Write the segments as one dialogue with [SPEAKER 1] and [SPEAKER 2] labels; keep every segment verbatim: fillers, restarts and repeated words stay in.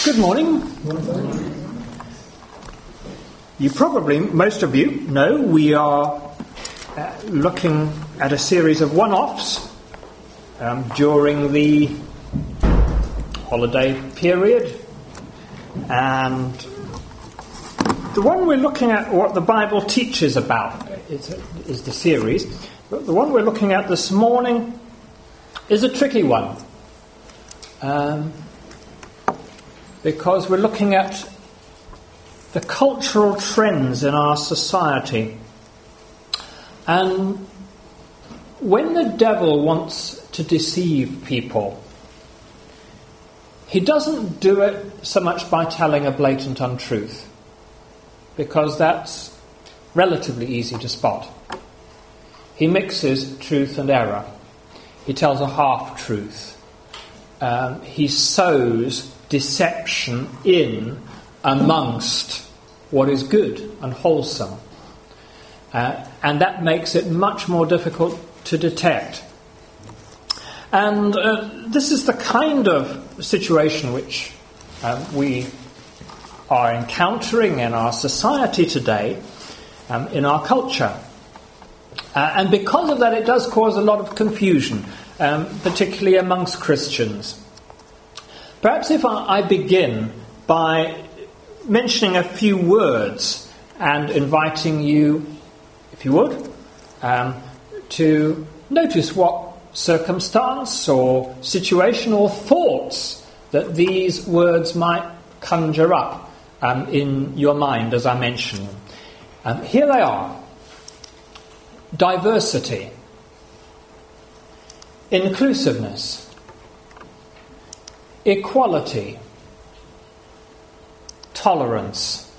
[SPEAKER 1] Good morning. You probably, most of you know, we are uh, looking at a series of one-offs um, during the holiday period. And the one we're looking at, what the Bible teaches about, is, is the series. But the one we're looking at this morning is a tricky one. Um, because we're looking at the cultural trends in our society. And when the devil wants to deceive people, he doesn't do it so much by telling a blatant untruth, because that's relatively easy to spot. He mixes truth and error. He tells a half-truth. Um, he sows deception in amongst what is good and wholesome. Uh, and that makes it much more difficult to detect. And uh, this is the kind of situation which uh, we are encountering in our society today, um, in our culture. Uh, and because of that, it does cause a lot of confusion, um, particularly amongst Christians. Perhaps if I, I begin by mentioning a few words and inviting you, if you would, um, to notice what circumstance or situation or thoughts that these words might conjure up um, in your mind as I mention them. Um, here they are. Diversity, inclusiveness, equality, tolerance.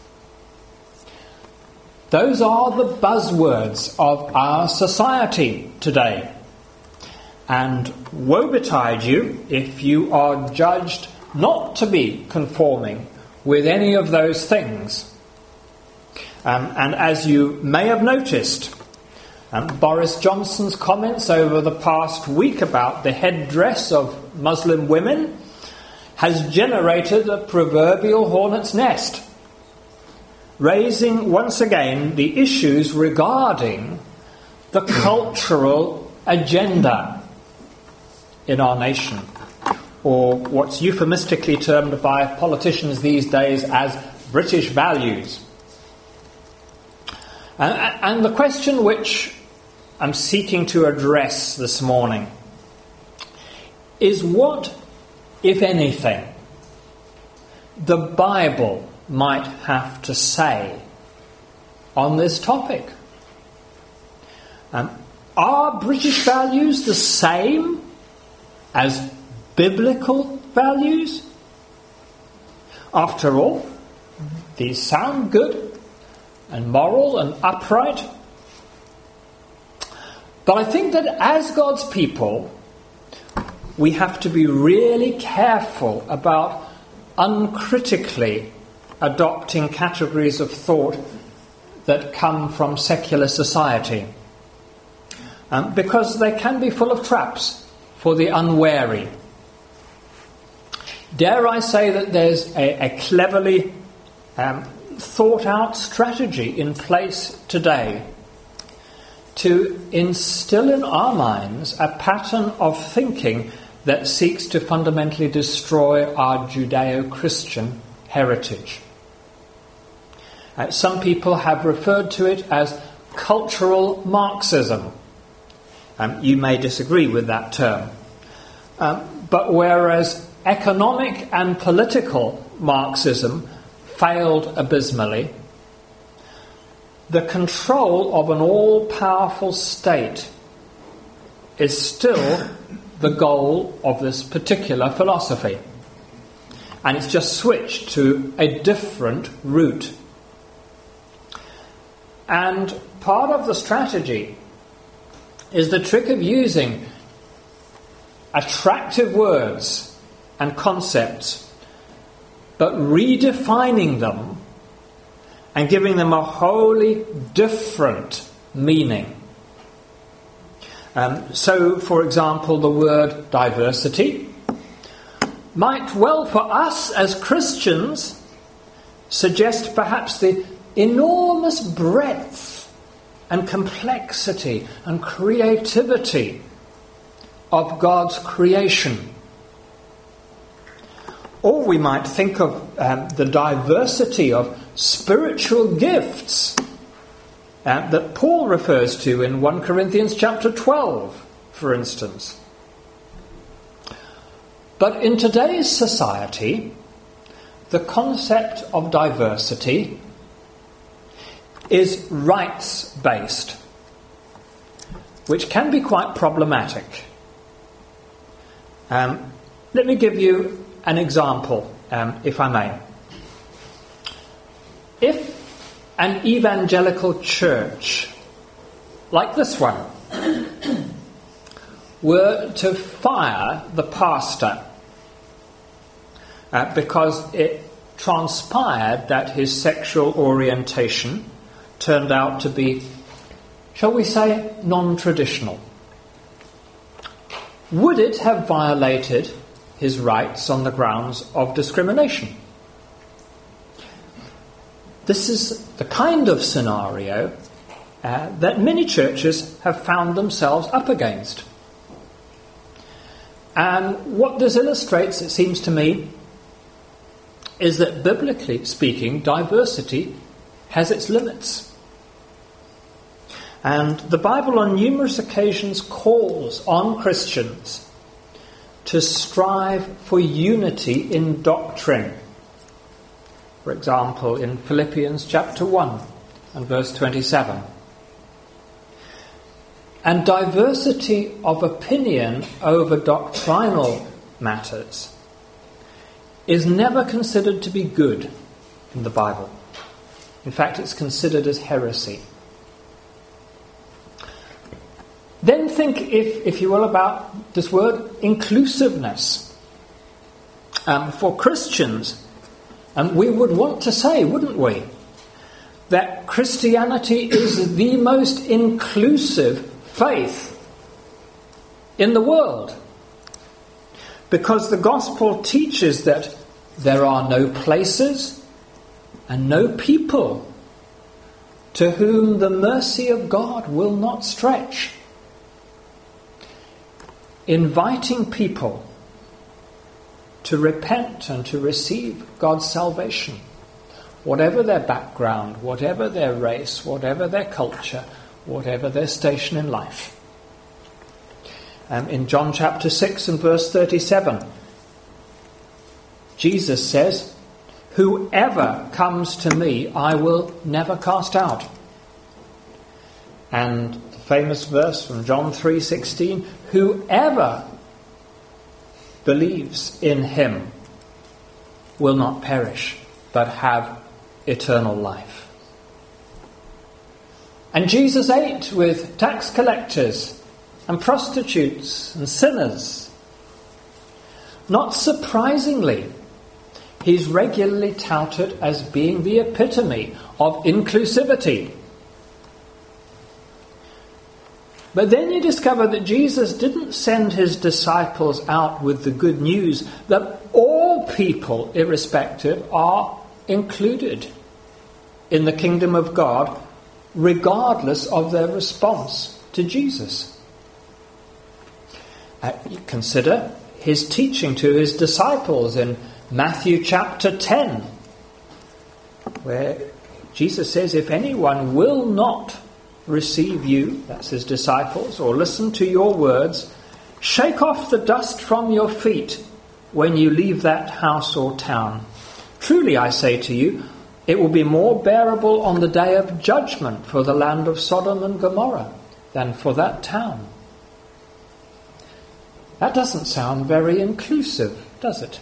[SPEAKER 1] Those are the buzzwords of our society today. And woe betide you if you are judged not to be conforming with any of those things. Um, and as you may have noticed, Um, Boris Johnson's comments over the past week about the headdress of Muslim women has generated a proverbial hornet's nest, raising once again the issues regarding the cultural agenda in our nation, or what's euphemistically termed by politicians these days as British values. And, and the question which I'm seeking to address this morning is what, if anything, the Bible might have to say on this topic. Um, are British values the same as biblical values? After all, these sound good and moral and upright. But I think that as God's people, we have to be really careful about uncritically adopting categories of thought that come from secular society. Um, because they can be full of traps for the unwary. Dare I say that there's a, a cleverly um, thought out strategy in place today to instill in our minds a pattern of thinking that seeks to fundamentally destroy our Judeo-Christian heritage. Uh, some people have referred to it as cultural Marxism. Um, you may disagree with that term. Um, but whereas economic and political Marxism failed abysmally, the control of an all-powerful state is still the goal of this particular philosophy. And it's just switched to a different route. And part of the strategy is the trick of using attractive words and concepts, but redefining them and giving them a wholly different meaning. Um, so, for example, the word diversity might well for us as Christians suggest perhaps the enormous breadth and complexity and creativity of God's creation. Or we might think of um, the diversity of spiritual gifts uh, that Paul refers to in First Corinthians chapter twelve, for instance. But in today's society, the concept of diversity is rights-based, which can be quite problematic. Um, let me give you an example, um, if I may. If an evangelical church, like this one, were to fire the pastor uh, because it transpired that his sexual orientation turned out to be, shall we say, non-traditional, would it have violated his rights on the grounds of discrimination? This is the kind of scenario uh, that many churches have found themselves up against. And what this illustrates, it seems to me, is that biblically speaking, diversity has its limits. And the Bible on numerous occasions calls on Christians to strive for unity in doctrine. For example, in Philippians chapter one and verse twenty-seven. And diversity of opinion over doctrinal matters is never considered to be good in the Bible. In fact, it's considered as heresy. Then think, if, if you will, about this word inclusiveness. Um, for Christians, and we would want to say, wouldn't we, that Christianity is the most inclusive faith in the world. Because the gospel teaches that there are no places and no people to whom the mercy of God will not stretch. Inviting people to repent and to receive God's salvation, whatever their background, whatever their race, whatever their culture, whatever their station in life. Um, in John chapter six and verse thirty-seven, Jesus says, "Whoever comes to me, I will never cast out." And the famous verse from John three sixteen, "Whoever believes in him will not perish, but have eternal life." And Jesus ate with tax collectors and prostitutes and sinners. Not surprisingly, he's regularly touted as being the epitome of inclusivity. But then you discover that Jesus didn't send his disciples out with the good news that all people, irrespective, are included in the kingdom of God, regardless of their response to Jesus. Uh, you consider his teaching to his disciples in Matthew chapter ten, where Jesus says, "If anyone will not receive you," that's his disciples, "or listen to your words, shake off the dust from your feet when you leave that house or town. Truly I say to you, it will be more bearable on the day of judgment for the land of Sodom and Gomorrah than for that town." That doesn't sound very inclusive, does it?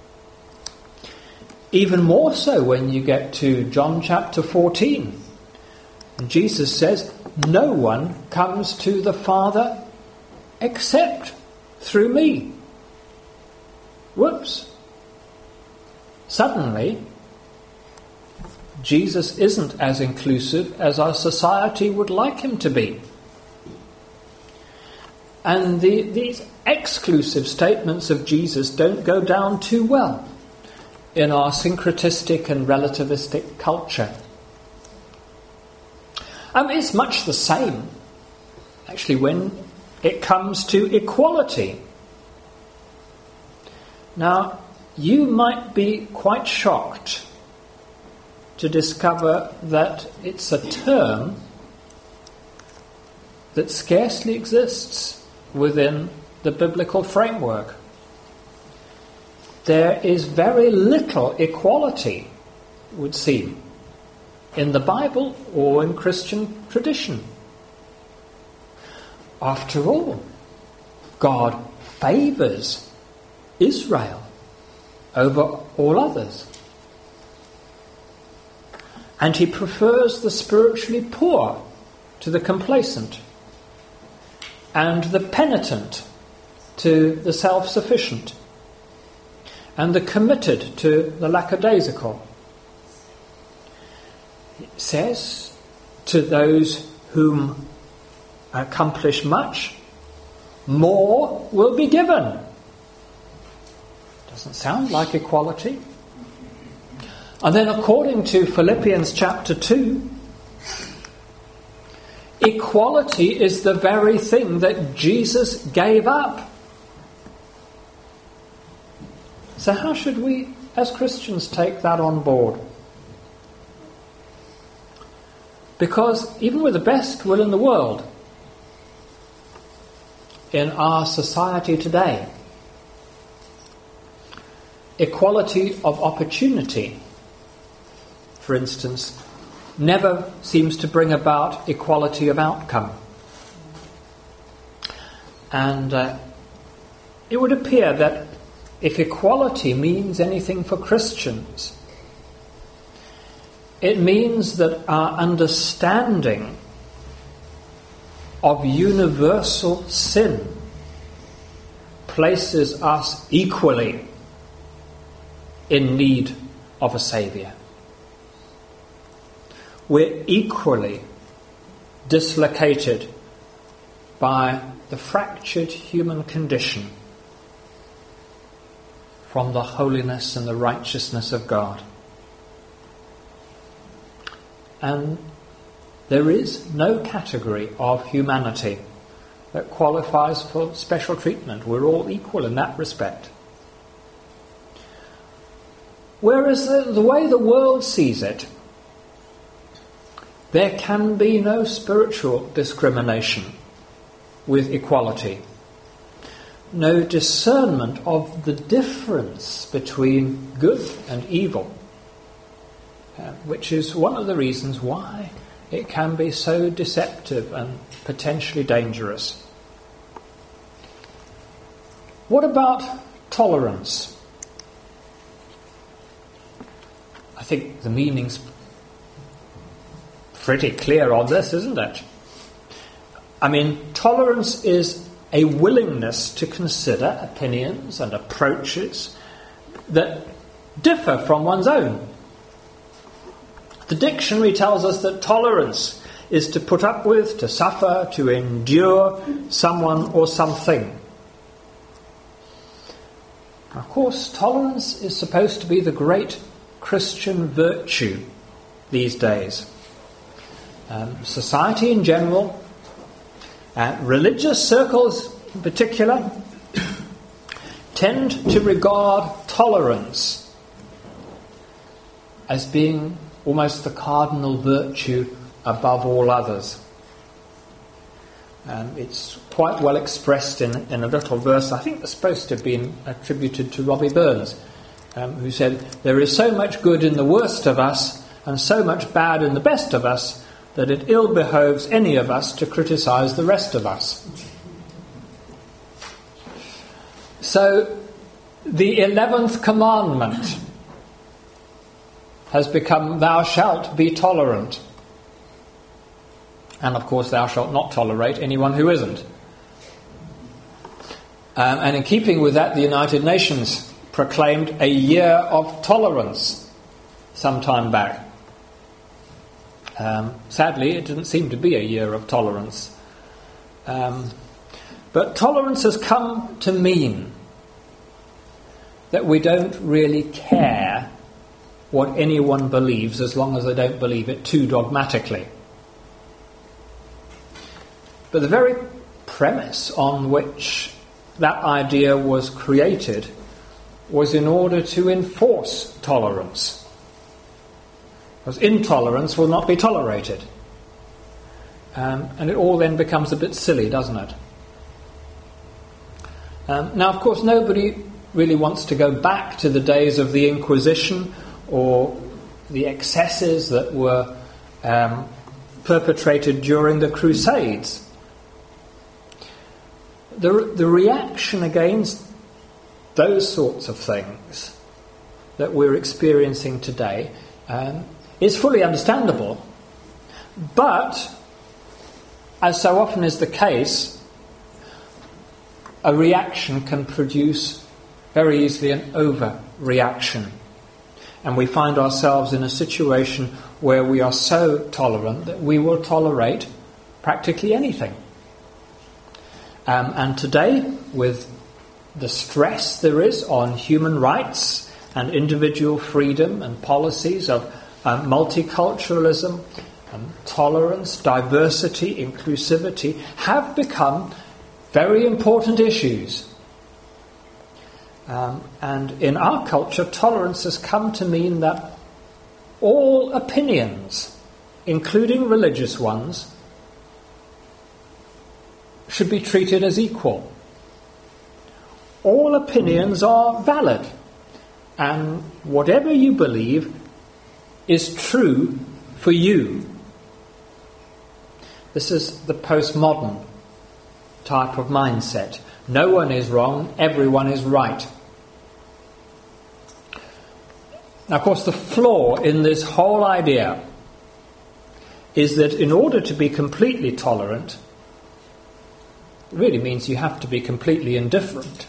[SPEAKER 1] Even more so when you get to John chapter fourteen. And Jesus says, "No one comes to the Father except through me." Whoops. Suddenly, Jesus isn't as inclusive as our society would like him to be. And the, these exclusive statements of Jesus don't go down too well in our syncretistic and relativistic culture. Um, it's much the same, actually, when it comes to equality. Now, you might be quite shocked to discover that it's a term that scarcely exists within the biblical framework. There is very little equality, it would seem, in the Bible or in Christian tradition. After all, God favours Israel over all others. And he prefers the spiritually poor to the complacent, and the penitent to the self-sufficient, and the committed to the lackadaisical. It says, to those whom accomplish much, more will be given. Doesn't sound like equality. And then according to Philippians chapter two, equality is the very thing that Jesus gave up. So how should we, as Christians, take that on board? Because even with the best will in the world, in our society today, equality of opportunity, for instance, never seems to bring about equality of outcome. And uh, it would appear that if equality means anything for Christians, it means that our understanding of universal sin places us equally in need of a Saviour. We're equally dislocated by the fractured human condition from the holiness and the righteousness of God. And there is no category of humanity that qualifies for special treatment. We're all equal in that respect. Whereas the, the way the world sees it, there can be no spiritual discrimination with equality. No discernment of the difference between good and evil, uh, which is one of the reasons why it can be so deceptive and potentially dangerous. What about tolerance? I think the meaning's pretty clear on this, isn't it? I mean, tolerance is a willingness to consider opinions and approaches that differ from one's own. The dictionary tells us that tolerance is to put up with, to suffer, to endure someone or something. Of course, tolerance is supposed to be the great Christian virtue these days. Um, society in general, uh, religious circles in particular, tend to regard tolerance as being almost the cardinal virtue above all others. Um, it's quite well expressed in, in a little verse, I think it's supposed to have been attributed to Robbie Burns, um, who said, "There is so much good in the worst of us and so much bad in the best of us that it ill behoves any of us to criticise the rest of us." So, the eleventh commandment has become, "Thou shalt be tolerant." And of course, thou shalt not tolerate anyone who isn't. Um, and in keeping with that, the United Nations proclaimed a year of tolerance some time back. Um, sadly, it didn't seem to be a year of tolerance. Um, But tolerance has come to mean that we don't really care what anyone believes as long as they don't believe it too dogmatically. But the very premise on which that idea was created was in order to enforce tolerance. Because intolerance will not be tolerated. Um, and it all then becomes a bit silly, doesn't it? Um, now, of course, nobody really wants to go back to the days of the Inquisition or the excesses that were um, perpetrated during the Crusades. The, the reaction against those sorts of things that we're experiencing today um, is fully understandable. But, as so often is the case, a reaction can produce very easily an overreaction. And we find ourselves in a situation where we are so tolerant that we will tolerate practically anything. Um, and today, with the stress there is on human rights and individual freedom and policies of uh, multiculturalism, um, tolerance, diversity, inclusivity, have become very important issues. Um, and in our culture, tolerance has come to mean that all opinions, including religious ones, should be treated as equal. All opinions are valid, and whatever you believe is true for you. This is the postmodern type of mindset. No one is wrong, everyone is right. Now, of course, the flaw in this whole idea is that in order to be completely tolerant, it really means you have to be completely indifferent.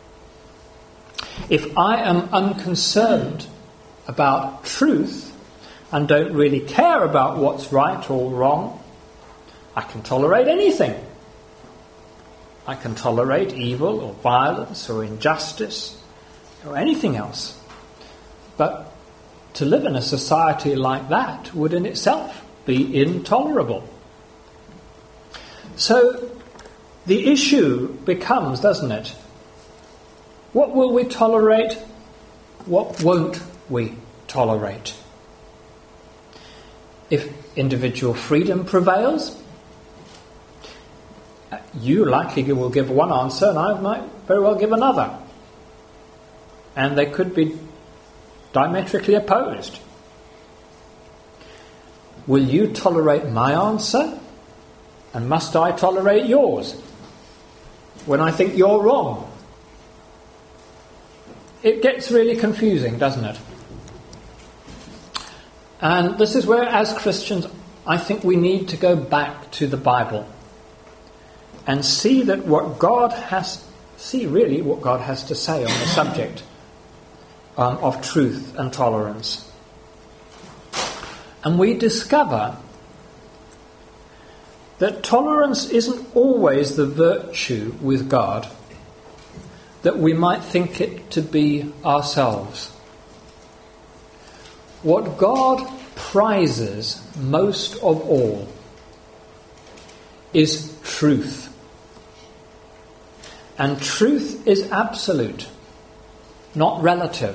[SPEAKER 1] If I am unconcerned about truth and don't really care about what's right or wrong, I can tolerate anything. I can tolerate evil or violence or injustice or anything else. But to live in a society like that would in itself be intolerable. So the issue becomes, doesn't it? What will we tolerate? What won't we tolerate? If individual freedom prevails, you likely will give one answer and I might very well give another. And they could be diametrically opposed. Will you tolerate my answer? And must I tolerate yours when I think you're wrong? It gets really confusing, doesn't it? And this is where, as Christians, I think we need to go back to the Bible and see that what God has, see really what God has to say on the subject um, of truth and tolerance. And we discover that tolerance isn't always the virtue with God that we might think it to be ourselves. What God prizes most of all is truth. And truth is absolute, not relative.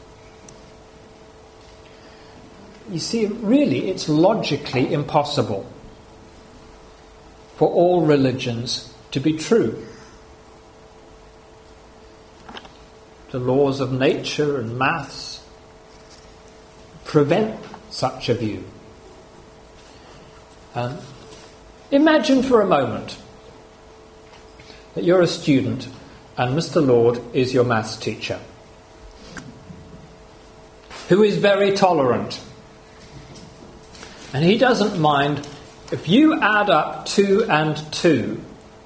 [SPEAKER 1] You see, really, it's logically impossible for all religions to be true. The laws of nature and maths prevent such a view. Um, imagine for a moment that you're a student and Mister Lord is your maths teacher, who is very tolerant. And he doesn't mind if you add up two and two.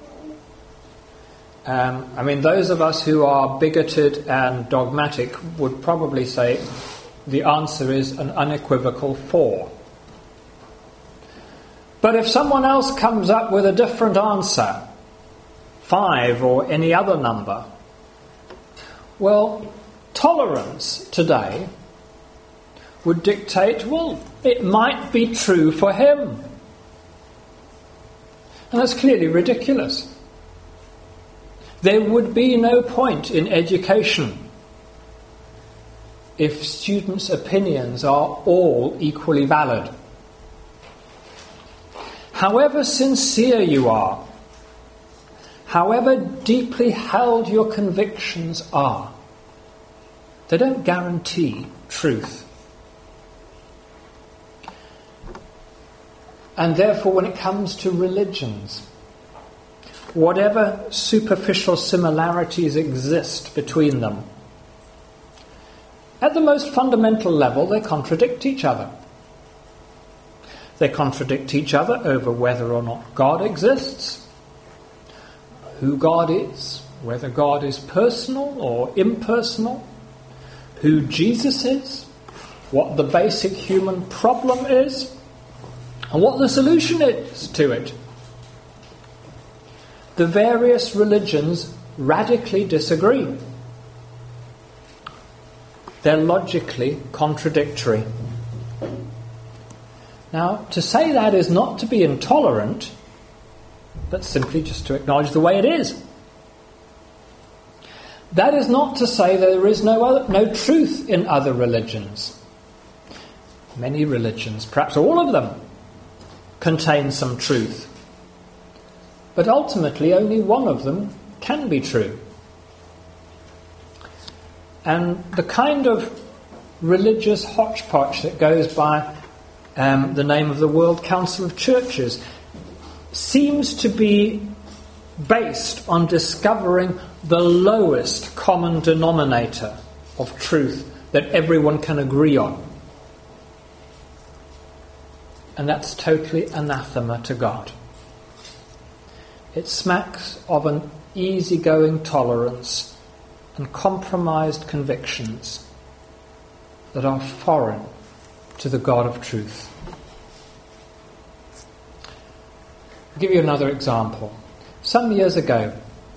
[SPEAKER 1] Um, I mean, those of us who are bigoted and dogmatic would probably say the answer is an unequivocal four. But if someone else comes up with a different answer, five or any other number. Well, tolerance today would dictate, well, it might be true for him. And that's clearly ridiculous. There would be no point in education if students' opinions are all equally valid. However sincere you are, however deeply held your convictions are, they don't guarantee truth. And therefore, when it comes to religions, whatever superficial similarities exist between them, at the most fundamental level, they contradict each other. They contradict each other over whether or not God exists, who God is, whether God is personal or impersonal, who Jesus is, what the basic human problem is, and what the solution is to it. The various religions radically disagree. They're logically contradictory. Now, to say that is not to be intolerant, but simply just to acknowledge the way it is. That is not to say that there is no other, no truth in other religions. Many religions, perhaps all of them, contain some truth. But ultimately only one of them can be true. And the kind of religious hodgepodge that goes by um, the name of the World Council of Churches seems to be based on discovering the lowest common denominator of truth that everyone can agree on. And that's totally anathema to God. It smacks of an easygoing tolerance and compromised convictions that are foreign to the God of truth. I'll give you another example. Some years ago,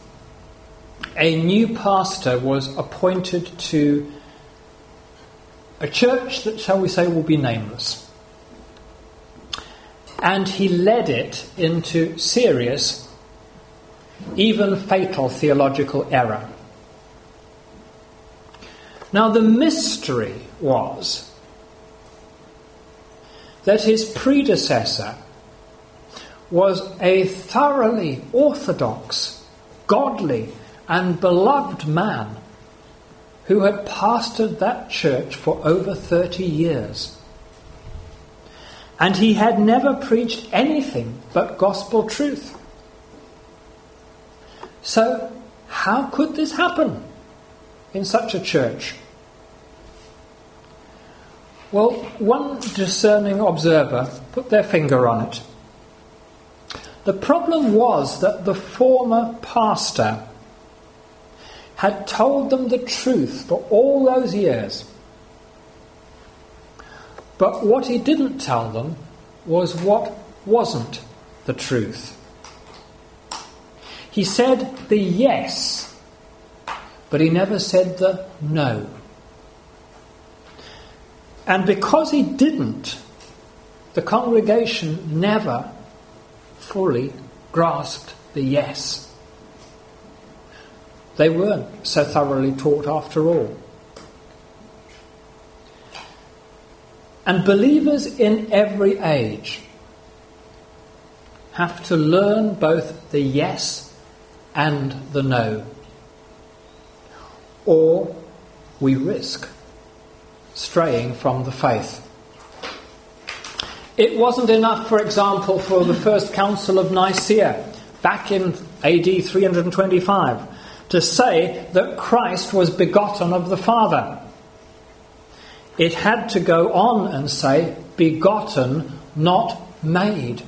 [SPEAKER 1] a new pastor was appointed to a church that, shall we say, will be nameless. And he led it into serious, even fatal theological error. Now, the mystery was that his predecessor was a thoroughly orthodox, godly, and beloved man who had pastored that church for over thirty years. And he had never preached anything but gospel truth. So, how could this happen in such a church? Well, one discerning observer put their finger on it. The problem was that the former pastor had told them the truth for all those years. But what he didn't tell them was what wasn't the truth. He said the yes, but he never said the no. And because he didn't, the congregation never fully grasped the yes. They weren't so thoroughly taught after all. And believers in every age have to learn both the yes and the no, or we risk straying from the faith. It wasn't enough, for example, for the First Council of Nicaea back in A D three twenty-five to say that Christ was begotten of the Father. It had to go on and say begotten, not made.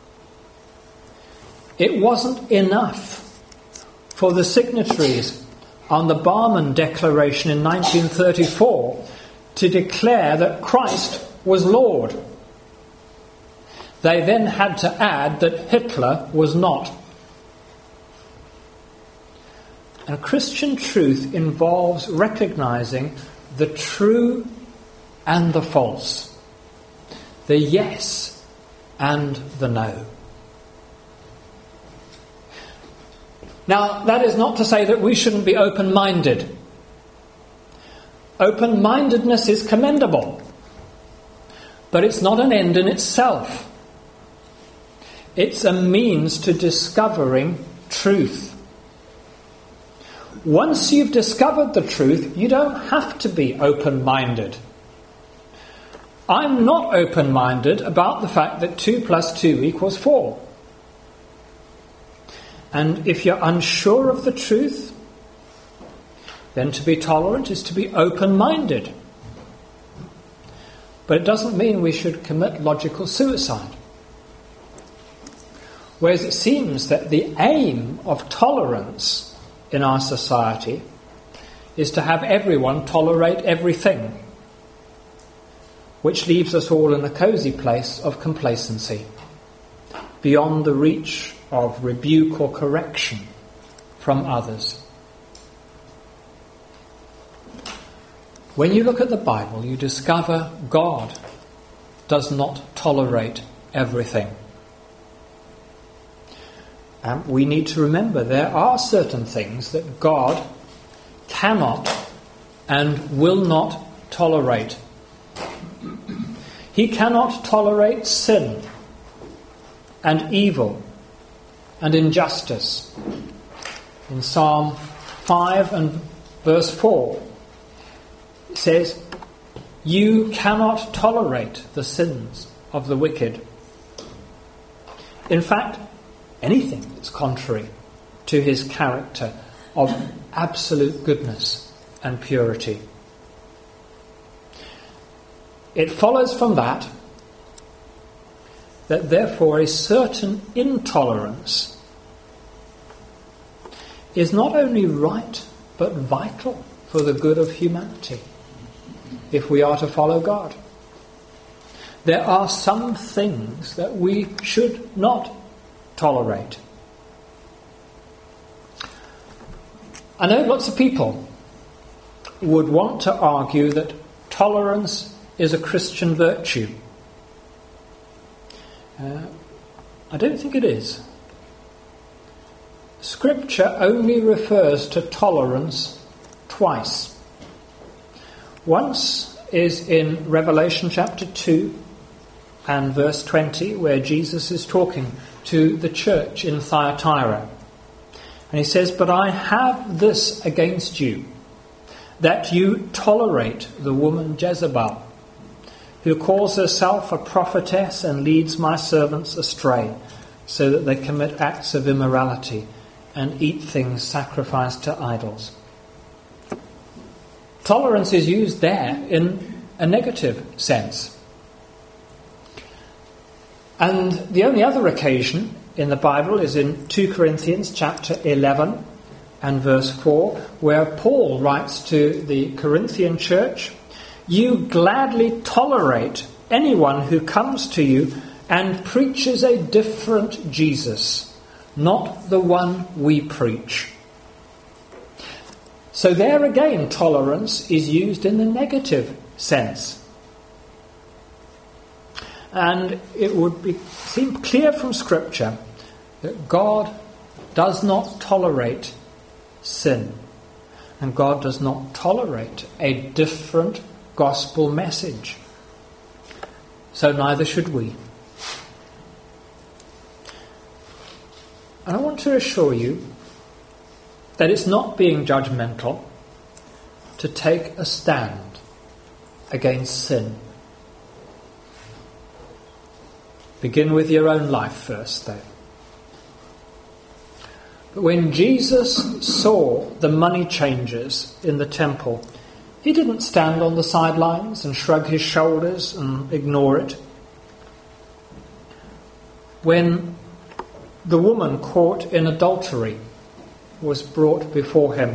[SPEAKER 1] It wasn't enough for the signatories on the Barmen Declaration in nineteen thirty-four to declare that Christ was Lord. They then had to add that Hitler was not. And Christian truth involves recognizing the true and the false, the yes and the no. Now, that is not to say that we shouldn't be open-minded. Open-mindedness is commendable, but it's not an end in itself. It's a means to discovering truth. Once you've discovered the truth, you don't have to be open-minded. I'm not open-minded about the fact that two plus two equals four. And if you're unsure of the truth, then to be tolerant is to be open-minded. But it doesn't mean we should commit logical suicide. Whereas it seems that the aim of tolerance in our society is to have everyone tolerate everything, which leaves us all in a cosy place of complacency, beyond the reach of rebuke or correction from others. When you look at the Bible, you discover God does not tolerate everything. And we need to remember there are certain things that God cannot and will not tolerate. He cannot tolerate sin and evil and injustice. In Psalm five and verse four, it says, "You cannot tolerate the sins of the wicked." In fact, anything that's contrary to his character of absolute goodness and purity. It follows from that that therefore a certain intolerance is not only right but vital for the good of humanity if we are to follow God. There are some things that we should not tolerate. I know lots of people would want to argue that tolerance is a Christian virtue. Uh, I don't think it is. Scripture only refers to tolerance twice. Once is in Revelation chapter two and verse twenty, where Jesus is talking to the church in Thyatira. And he says, "But I have this against you, that you tolerate the woman Jezebel, who calls herself a prophetess and leads my servants astray, so that they commit acts of immorality and eat things sacrificed to idols." Tolerance is used there in a negative sense. And the only other occasion in the Bible is in two Corinthians chapter eleven and verse four, where Paul writes to the Corinthian church, "You gladly tolerate anyone who comes to you and preaches a different Jesus, not the one we preach." So there again, tolerance is used in the negative sense. And it would be, seem clear from Scripture that God does not tolerate sin. And God does not tolerate a different gospel message. So neither should we. And I want to assure you that it's not being judgmental to take a stand against sin. Begin with your own life first, though. But when Jesus saw the money changers in the temple, he didn't stand on the sidelines and shrug his shoulders and ignore it. When the woman caught in adultery was brought before him,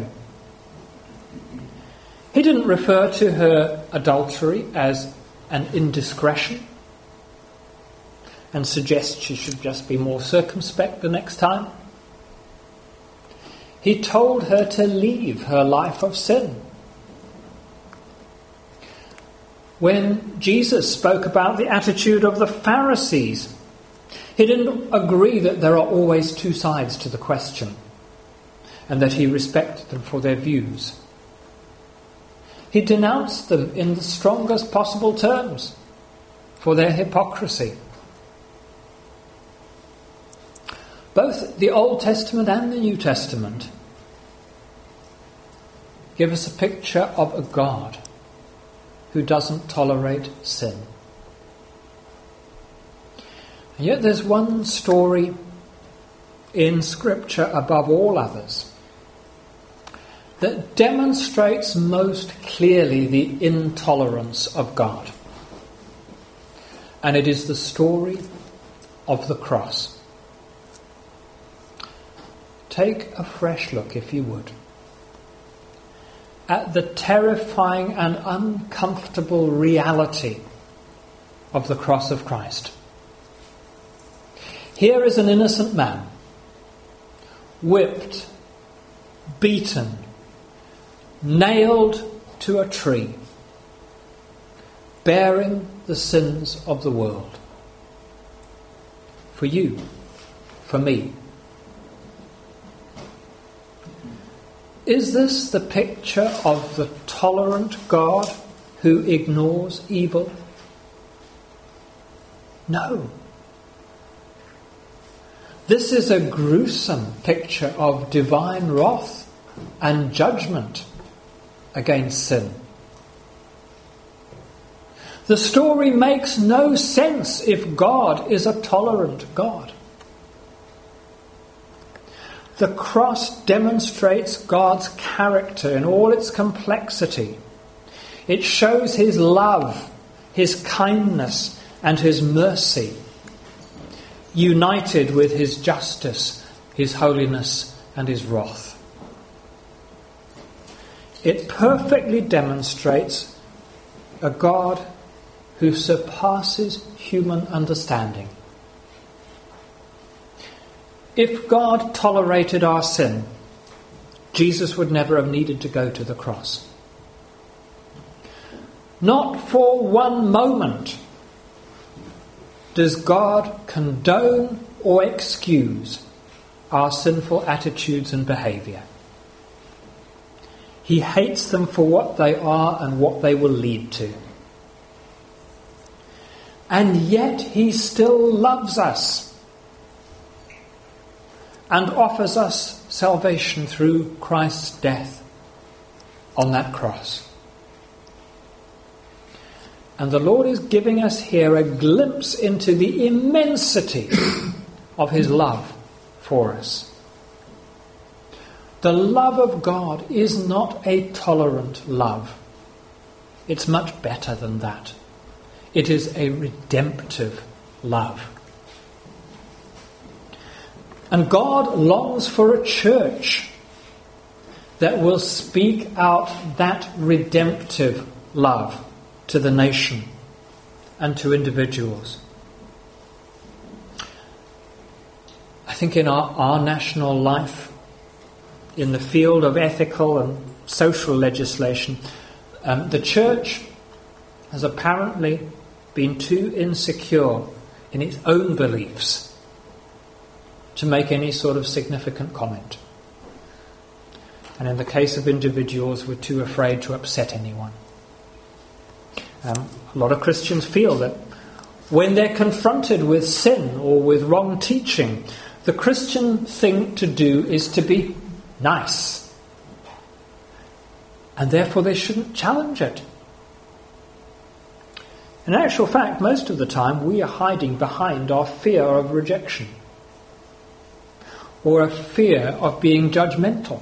[SPEAKER 1] he didn't refer to her adultery as an indiscretion and suggest she should just be more circumspect the next time. He told her to leave her life of sin. When Jesus spoke about the attitude of the Pharisees, he didn't agree that there are always two sides to the question and that he respected them for their views. He denounced them in the strongest possible terms for their hypocrisy. Both the Old Testament and the New Testament give us a picture of a God who doesn't tolerate sin. And yet there's one story in Scripture above all others that demonstrates most clearly the intolerance of God. And it is the story of the cross. Take a fresh look, if you would, at the terrifying and uncomfortable reality of the cross of Christ. Here is an innocent man, whipped, beaten, nailed to a tree, bearing the sins of the world. For you, for me. Is this the picture of the tolerant God who ignores evil? No. This is a gruesome picture of divine wrath and judgment against sin. The story makes no sense if God is a tolerant God. The cross demonstrates God's character in all its complexity. It shows his love, his kindness, and his mercy, united with his justice, his holiness, and his wrath. It perfectly demonstrates a God who surpasses human understanding. If God tolerated our sin, Jesus would never have needed to go to the cross. Not for one moment does God condone or excuse our sinful attitudes and behaviour. He hates them for what they are and what they will lead to. And yet he still loves us and offers us salvation through Christ's death on that cross. And the Lord is giving us here a glimpse into the immensity of his love for us. The love of God is not a tolerant love. It's much better than that. It is a redemptive love. And God longs for a church that will speak out that redemptive love to the nation and to individuals. I think in our, our national life, in the field of ethical and social legislation, um, the church has apparently been too insecure in its own beliefs to make any sort of significant comment. And in the case of individuals, we're too afraid to upset anyone. Um, a lot of Christians feel that when they're confronted with sin or with wrong teaching, the Christian thing to do is to be nice. And therefore they shouldn't challenge it. In actual fact, most of the time we are hiding behind our fear of rejection or a fear of being judgmental.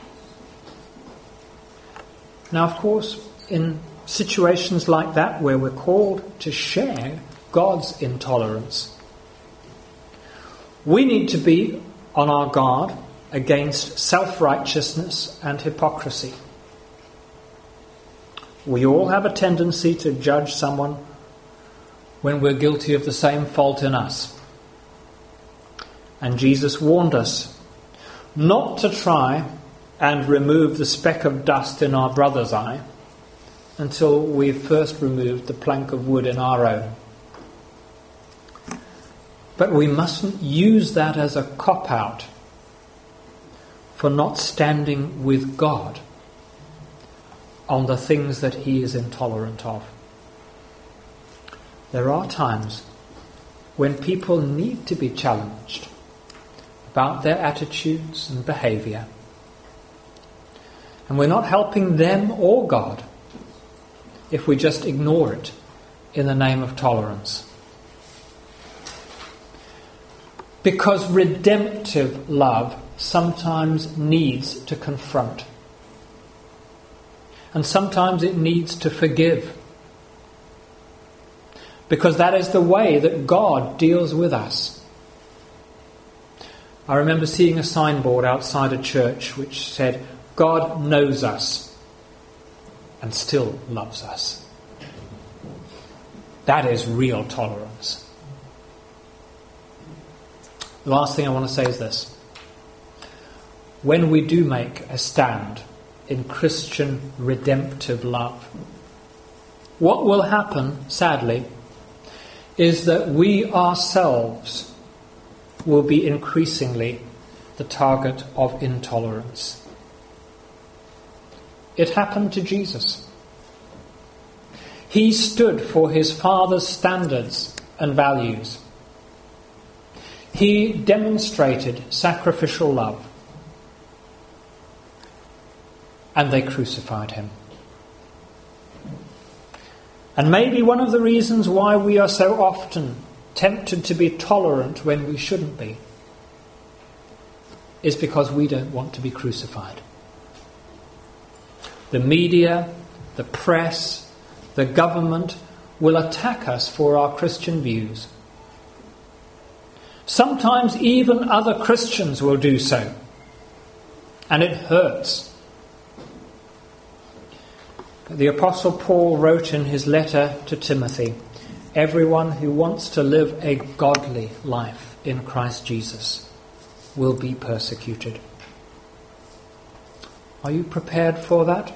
[SPEAKER 1] Now, of course, in situations like that where we're called to share God's intolerance, we need to be on our guard against self-righteousness and hypocrisy. We all have a tendency to judge someone when we're guilty of the same fault in us. And Jesus warned us, not to try and remove the speck of dust in our brother's eye until we've first removed the plank of wood in our own. But we mustn't use that as a cop-out for not standing with God on the things that he is intolerant of. There are times when people need to be challenged about their attitudes and behaviour. And we're not helping them or God if we just ignore it in the name of tolerance. Because redemptive love sometimes needs to confront. And sometimes it needs to forgive. Because that is the way that God deals with us. I remember seeing a signboard outside a church which said, God knows us and still loves us. That is real tolerance. The last thing I want to say is this. When we do make a stand in Christian redemptive love, what will happen, sadly, is that we ourselves will be increasingly the target of intolerance. It happened to Jesus. He stood for his Father's standards and values. He demonstrated sacrificial love. And they crucified him. And maybe one of the reasons why we are so often tempted to be tolerant when we shouldn't be is because we don't want to be crucified. The media, the press, the government will attack us for our Christian views. Sometimes even other Christians will do so. And it hurts. The Apostle Paul wrote in his letter to Timothy, everyone who wants to live a godly life in Christ Jesus will be persecuted. Are you prepared for that?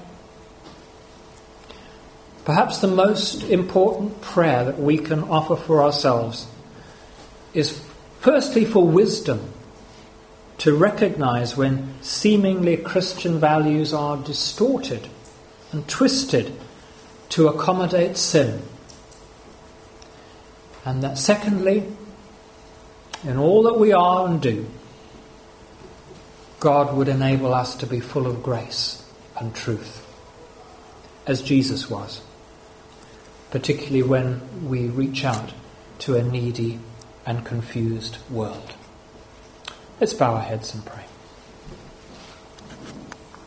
[SPEAKER 1] Perhaps the most important prayer that we can offer for ourselves is firstly for wisdom to recognize when seemingly Christian values are distorted and twisted to accommodate sin. And that secondly, in all that we are and do, God would enable us to be full of grace and truth, as Jesus was, particularly when we reach out to a needy and confused world. Let's bow our heads and pray.